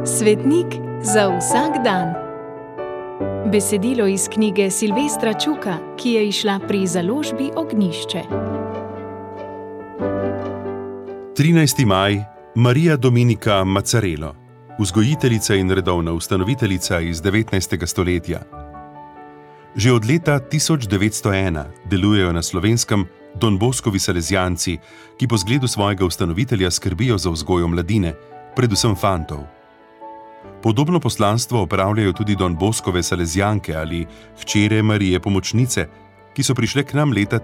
Svetnik za vsak dan. Besedilo iz knjige Silvestra Čuka, ki je izšla pri založbi Ognjišče. 13. maj, Marija Dominika Mazzarello, vzgojiteljica in redovna ustanoviteljica iz 19. stoletja. Že od leta 1901 delujejo na Slovenskem Donboskovi salezijanci, ki po zgledu svojega ustanovitelja skrbijo za vzgojo mladine, predvsem fantov. Podobno poslanstvo opravljajo tudi Donboskove salezijanke ali hčere Marije Pomočnice, ki so prišle k nam leta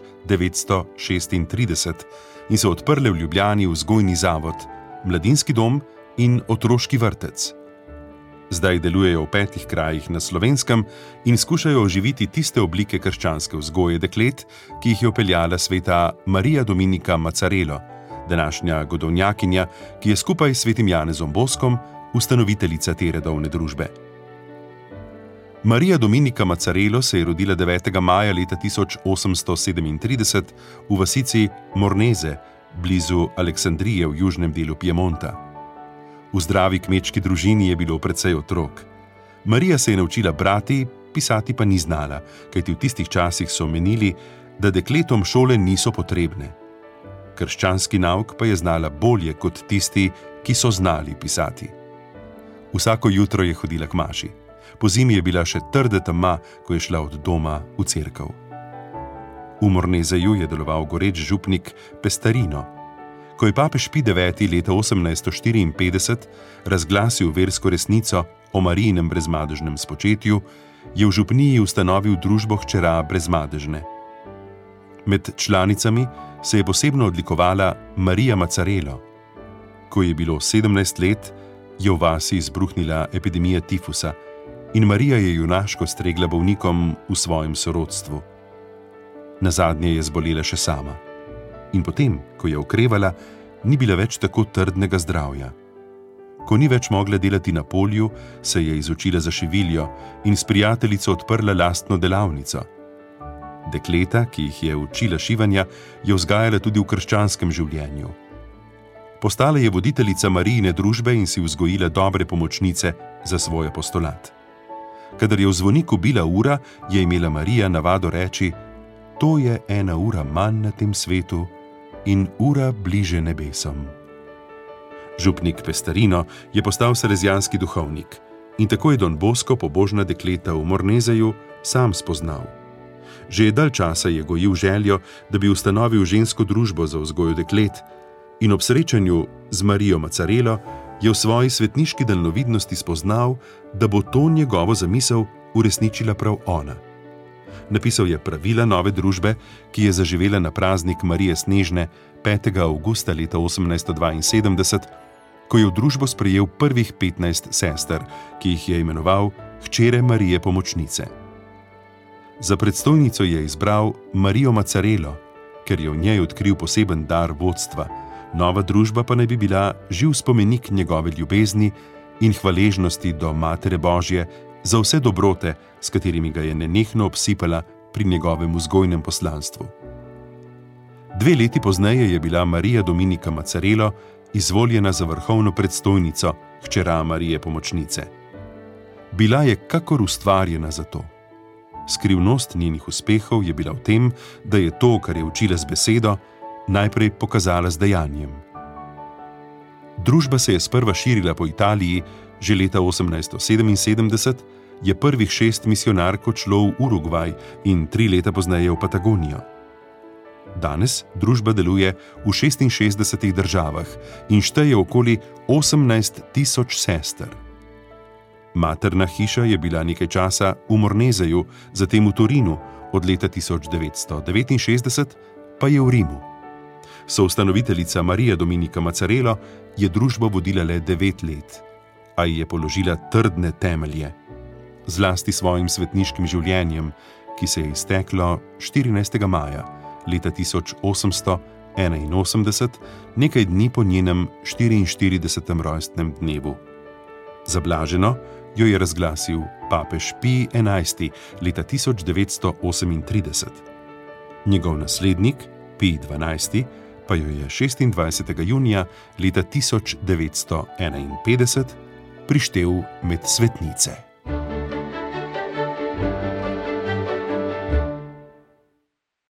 1936 in so odprle v Ljubljani vzgojni zavod, mladinski dom in otroški vrtec. Zdaj delujejo v 5 krajih na Slovenskem in skušajo oživiti tiste oblike krščanske vzgoje deklet, ki jih je vpeljala sveta Marija Dominika Mazzarello, današnja godovnjakinja, ki je skupaj s svetim Janezom Boskom ustanoviteljica te redovne družbe. Marija Dominika Mazzarello se je rodila 9. maja leta 1837 v vasici Morneze, blizu Aleksandrije v južnem delu Piemonta. V zdravi kmečki družini je bilo precej otrok. Marija se je naučila brati, pisati pa ni znala, kajti v tistih časih so menili, da dekletom šole niso potrebne. Krščanski nauk pa je znala bolje kot tisti, ki so znali pisati. Vsako jutro je hodila k maši. Pozimi je bila še trda tema, ko je šla od doma v cerkev. V Mornezeju je deloval goreč župnik Pestarino. Ko je papež Pij IX leta 1854 razglasil versko resnico o Marijinem brezmadežnem spočetju, je v župniji ustanovil družbo hčera Brezmadežne. Med članicami se je posebno odlikovala Marija Mazzarello. Ko je bilo 17 let, je v vasi izbruhnila epidemija tifusa in Marija je junaško stregla bolnikom v svojem sorodstvu. Nazadnje je zbolela še sama. In potem, ko je okrevala, ni bila več tako trdnega zdravja. Ko ni več mogla delati na polju, se je izučila za šiviljo in s prijateljico odprla lastno delavnico. Dekleta, ki jih je učila šivanja, je vzgajala tudi v krščanskem življenju. Postala je voditeljica Marijine družbe in si vzgojila dobre pomočnice za svoj apostolat. Kadar je v zvoniku bila ura, je imela Marija navado reči: "To je 1 ura manj na tem svetu in ura bliže nebesom." Župnik Pestarino je postal salezijanski duhovnik in tako je Don Bosko pobožna dekleta v Mornezeju sam spoznal. Že dalj časa je gojil željo, da bi ustanovil žensko družbo za vzgojo deklet, in ob srečanju z Marijo Mazzarello je v svoji svetniški daljnovidnosti spoznal, da bo to njegovo zamisel uresničila prav ona. Napisal je pravila nove družbe, ki je zaživela na praznik Marije Snežne 5. avgusta leta 1872, ko je v družbo sprejel prvih 15 sester, ki jih je imenoval hčere Marije Pomočnice. Za predstojnico je izbral Marijo Mazzarello, ker je v njej odkril poseben dar vodstva. Nova družba pa naj bi bila živ spomenik njegove ljubezni in hvaležnosti do Matere Božje za vse dobrote, s katerimi ga je nenehno obsipala pri njegovem vzgojnem poslanstvu. 2 leti pozneje je bila Marija Dominika Mazzarello izvoljena za vrhovno predstojnico, hčera Marije Pomočnice. Bila je kakor ustvarjena za to. Skrivnost njenih uspehov je bila v tem, da je to, kar je učila z besedo, najprej pokazala z dejanjem. Družba se je sprva širila po Italiji, že leta 1877 je prvih 6 misionark odšlo v Urugvaj in 3 leta pozneje v Patagonijo. Danes družba deluje v 66 državah in šteje okoli 18.000 sester. Materna hiša je bila nekaj časa v Mornezeju, zatem v Torinu, od leta 1969 pa je v Rimu. Soustanoviteljica Marija Dominika Mazzarello je družbo vodila le 9 let, a ji je položila trdne temelje, zlasti svojim svetniškim življenjem, ki se je izteklo 14. maja leta 1881, nekaj dni po njenem 44. rojstnem dnevu. Za blaženo jo je razglasil papež Pij XI leta 1938. Njegov naslednik, Pij XII, pa jo je 26. junija leta 1951 prištel med svetnice.